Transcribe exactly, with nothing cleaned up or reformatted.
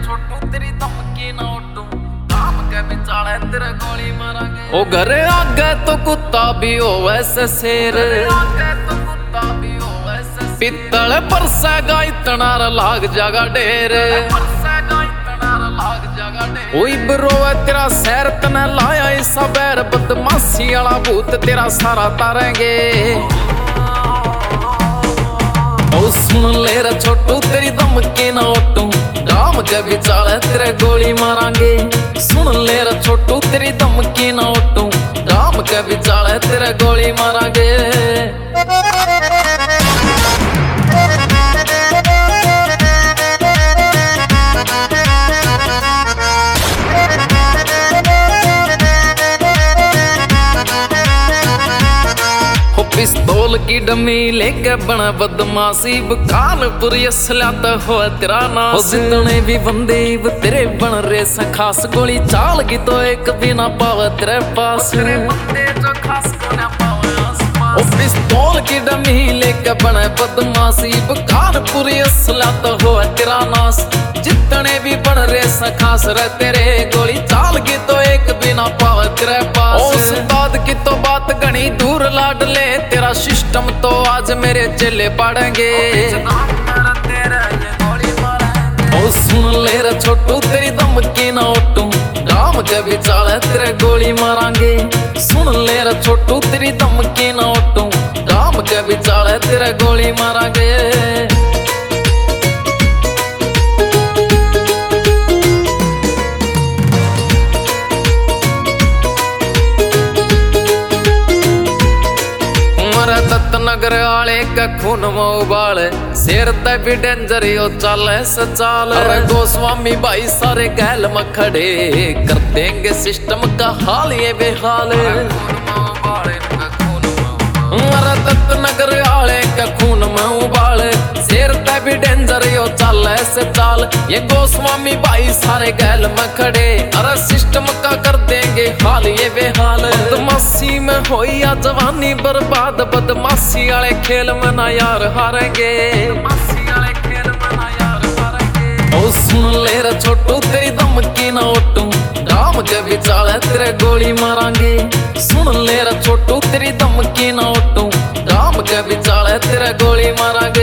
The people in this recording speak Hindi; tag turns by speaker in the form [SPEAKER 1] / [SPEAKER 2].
[SPEAKER 1] छोटू तेरी धमकी ना उठूं, काम के बिचाले तेरे गोली मारांगे। ओ घरे आगे तो कुत्ता भी हो वैसे शेर, आगे तो कुत्ता भी हो वैसे शेर। पित्तल परसेगा इतना लाग जागा ढेर, परसेगा इतना लाग जागा ढेर। ओई ब्रो है तेरा शहर तने लाया इसा बैर, बदमाशी वाला भूत तेरा सारा तारेंगे। ओ सुन ले रे छोटू तेरी धमकी ना उठूं, काम के बिचाले तेरे गोली मारांगे। सुन ले रे छोटू तेरी धमकी ना उठूं, काम के बिचाले तेरे गोली मारांगे। पिस्तौल की डमी लेके बना बदमाशी, कानपुर असलाता हो तेरा नास। जितने भी बंदे तेरे बन रहे सा खास, गोली चाल की तो एक भी ना पावे तेरे पास। तेरे बंदे जो खास को ना पावे आसपास। ओ पिस्तौल की डमी लेके बना बदमाशी, कानपुर असलाता हो तेरा नास। जितने भी बन रहे सा खास रहे तेरे, गोली चाल की तो एक भी ना पावे तेरे पास। उस्ताद की तो बात घनी दूर लाड ले, तेरा सिस्टम तो आज मेरे चेले पड़ेंगे। ओ सुन ले रे छोटू तेरी धमकी ना उठूं, काम के बिचाले तेरे गोली मारांगे। सुन ले रे छोटू तेरी धमकी ना उठूं, काम के बिचाले तेरे गोली मारांगे। नगर आले का खून में उबाले, शेर ते भी डेंजर यो चाले से चाल। गोस्वामी भाई सारे गैल में खड़े, कर देंगे सिस्टम का हाल ये बेहाल। दत्त नगर आले का खून में उबाले, शेर ते भी डेंजर यो चाले से चाल। ये गोस्वामी भाई सारे गैल में खड़े, अरे सिस्टम का कर देंगे हाल ये बेहाल। बदमाशी में होई या जवानी बर्बाद, बदमाशी वाले खेल में ना यार हारेंगे। ओ सुन ले रे छोटू तेरी धमकी ना उठूं, काम के बिचाले तेरे गोली मारांगे। सुन ले रे छोटू तेरी धमकी ना उठूं, काम के बिचाले तेरे गोली मारांगे।